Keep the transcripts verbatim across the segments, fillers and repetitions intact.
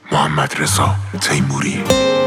محمدرضا تیموری.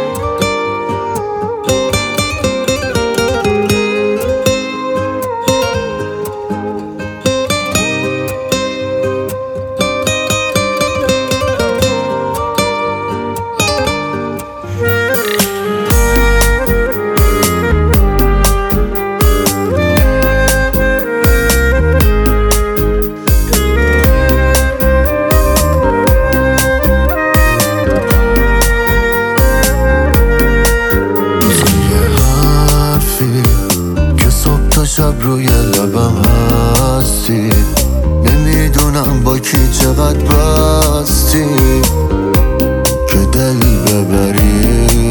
شب روی لبم هستی، نمیدونم با کی چقدر بستی که دل ببری.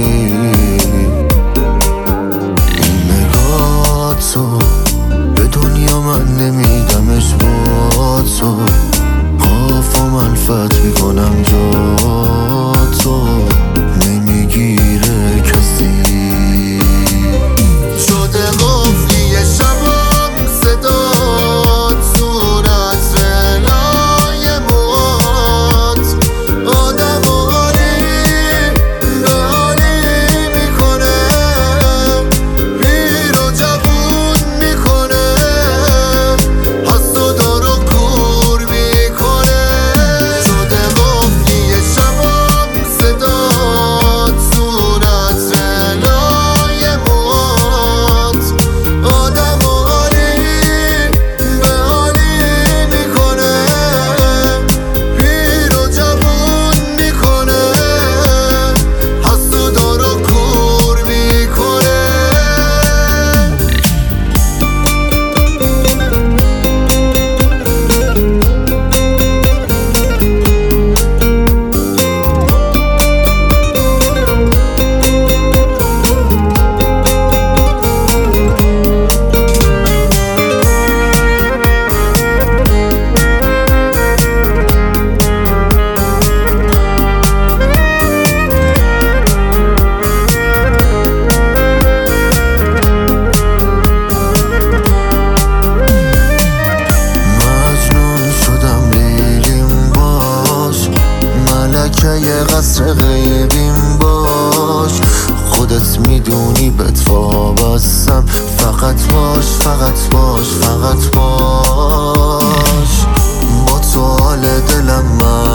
این نگاهتو به دنیا من نمیدمش با تو، قاف و منفت میکنم جا تو، نمیگیره کسی. شده قفلی شبم صدات، صورت رنای موات، آدم حالی به حالی میکنه، پیر و جوون میکنه، هست و دار و کور میکنه. شده قفلی شبم صدات، صورت رنای موات، آدم حالی به حالی میکنه، پیر و جوون میکنه، هست و دار و کور میکنه. یه قصر غیبیم باش، خودت میدونی بهت وابستم، فقط باش فقط باش فقط باش. با تو حال دلم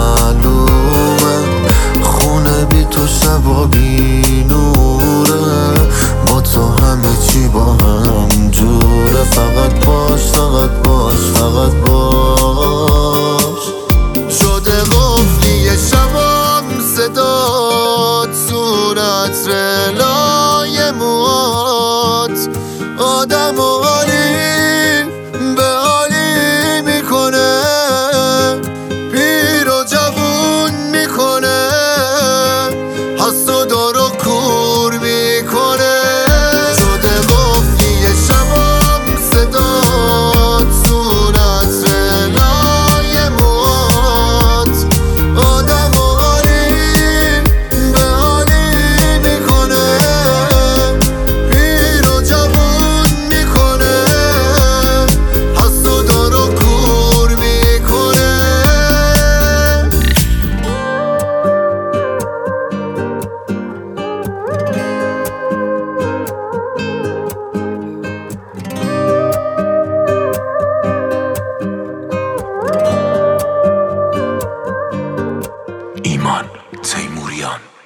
معلومه، خونه بی تو شبا بی نوره، با تو همه چی با هم جوره، فقط باش فقط باش فقط باش. شده قفلی شبا صدات، صورت رنای موات، آدم حالی به حالی میکنه، پیر و جوون میکنه، هست و دار و کور میکنه. شده قفلی شبا صدات، صورت رنای موات، آدم ایمان تیموریان.